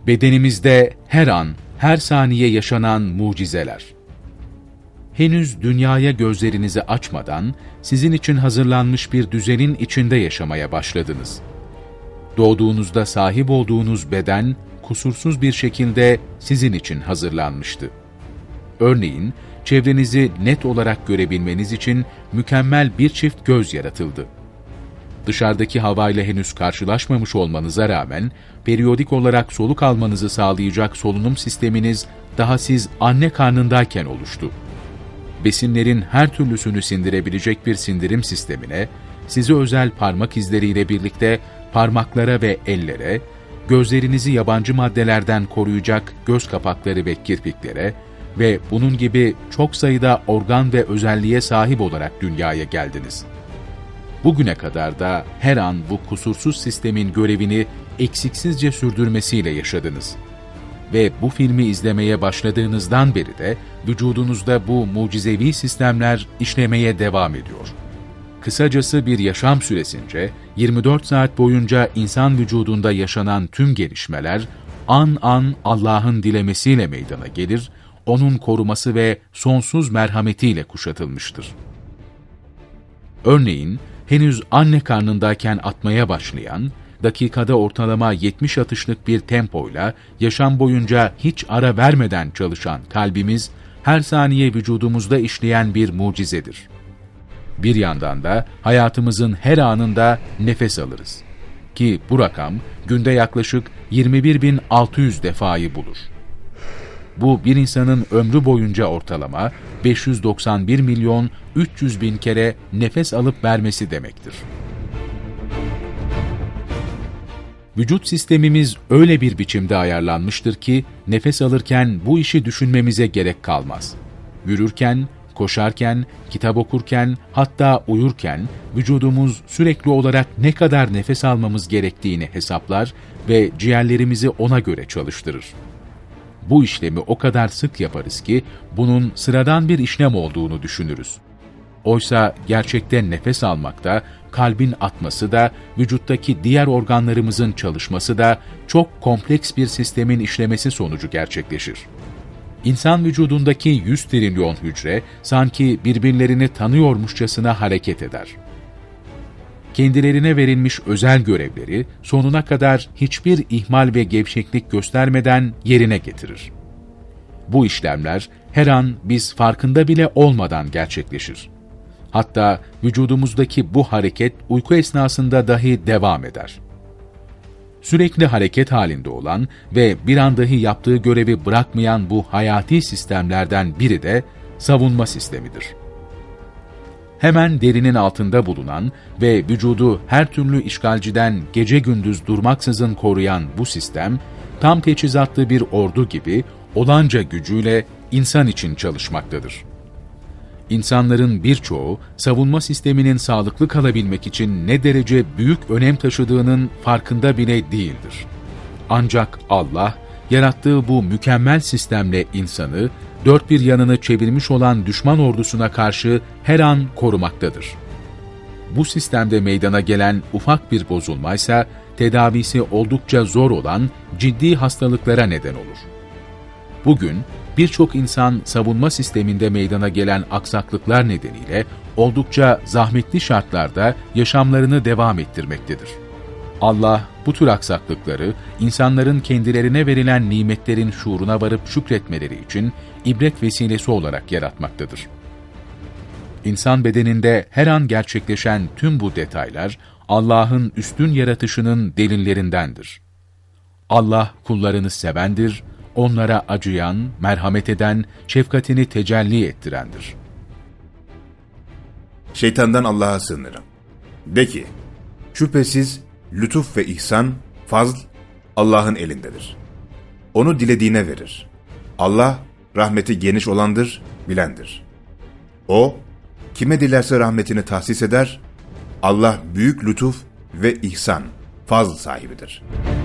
Bedenimizde her an, her saniye yaşanan mucizeler. Henüz dünyaya gözlerinizi açmadan, sizin için hazırlanmış bir düzenin içinde yaşamaya başladınız. Doğduğunuzda sahip olduğunuz beden, kusursuz bir şekilde sizin için hazırlanmıştı. Örneğin, çevrenizi net olarak görebilmeniz için mükemmel bir çift göz yaratıldı. Dışarıdaki havayla henüz karşılaşmamış olmanıza rağmen, periyodik olarak soluk almanızı sağlayacak solunum sisteminiz daha siz anne karnındayken oluştu. Besinlerin her türlüsünü sindirebilecek bir sindirim sistemine, size özel parmak izleriyle birlikte parmaklara ve ellere, gözlerinizi yabancı maddelerden koruyacak göz kapakları ve kirpiklere ve bunun gibi çok sayıda organ ve özelliğe sahip olarak dünyaya geldiniz. Bugüne kadar da her an bu kusursuz sistemin görevini eksiksizce sürdürmesiyle yaşadınız. Ve bu filmi izlemeye başladığınızdan beri de vücudunuzda bu mucizevi sistemler işlemeye devam ediyor. Kısacası bir yaşam süresince 24 saat boyunca insan vücudunda yaşanan tüm gelişmeler an an Allah'ın dilemesiyle meydana gelir, O'nun koruması ve sonsuz merhametiyle kuşatılmıştır. Örneğin, henüz anne karnındayken atmaya başlayan, dakikada ortalama 70 atışlık bir tempoyla yaşam boyunca hiç ara vermeden çalışan kalbimiz, her saniye vücudumuzda işleyen bir mucizedir. Bir yandan da hayatımızın her anında nefes alırız. Ki bu rakam günde yaklaşık 21.600 defayı bulur. Bu bir insanın ömrü boyunca ortalama 591.300.000 kere nefes alıp vermesi demektir. Vücut sistemimiz öyle bir biçimde ayarlanmıştır ki nefes alırken bu işi düşünmemize gerek kalmaz. Yürürken, koşarken, kitap okurken, hatta uyurken vücudumuz sürekli olarak ne kadar nefes almamız gerektiğini hesaplar ve ciğerlerimizi ona göre çalıştırır. Bu işlemi o kadar sık yaparız ki bunun sıradan bir işlem olduğunu düşünürüz. Oysa gerçekte nefes almakta, kalbin atması da, vücuttaki diğer organlarımızın çalışması da çok kompleks bir sistemin işlemesi sonucu gerçekleşir. İnsan vücudundaki 100 trilyon hücre sanki birbirlerini tanıyormuşçasına hareket eder. Kendilerine verilmiş özel görevleri sonuna kadar hiçbir ihmal ve gevşeklik göstermeden yerine getirir. Bu işlemler her an biz farkında bile olmadan gerçekleşir. Hatta vücudumuzdaki bu hareket uyku esnasında dahi devam eder. Sürekli hareket halinde olan ve bir an dahi yaptığı görevi bırakmayan bu hayati sistemlerden biri de savunma sistemidir. Hemen derinin altında bulunan ve vücudu her türlü işgalciden gece gündüz durmaksızın koruyan bu sistem, tam teçhizatlı bir ordu gibi olanca gücüyle insan için çalışmaktadır. İnsanların birçoğu, savunma sisteminin sağlıklı kalabilmek için ne derece büyük önem taşıdığının farkında bile değildir. Ancak Allah, yarattığı bu mükemmel sistemle insanı, dört bir yanını çevirmiş olan düşman ordusuna karşı her an korumaktadır. Bu sistemde meydana gelen ufak bir bozulmaysa, tedavisi oldukça zor olan ciddi hastalıklara neden olur. Bugün, birçok insan savunma sisteminde meydana gelen aksaklıklar nedeniyle oldukça zahmetli şartlarda yaşamlarını devam ettirmektedir. Allah bu tür aksaklıkları insanların kendilerine verilen nimetlerin şuuruna varıp şükretmeleri için ibret vesilesi olarak yaratmaktadır. İnsan bedeninde her an gerçekleşen tüm bu detaylar Allah'ın üstün yaratışının delillerindendir. Allah kullarını sevendir, onlara acıyan, merhamet eden, şefkatini tecelli ettirendir. Şeytandan Allah'a sığınırım. De ki, şüphesiz lütuf ve ihsan, fazl, Allah'ın elindedir. Onu dilediğine verir. Allah, rahmeti geniş olandır, bilendir. O, kime dilerse rahmetini tahsis eder, Allah büyük lütuf ve ihsan, fazl sahibidir.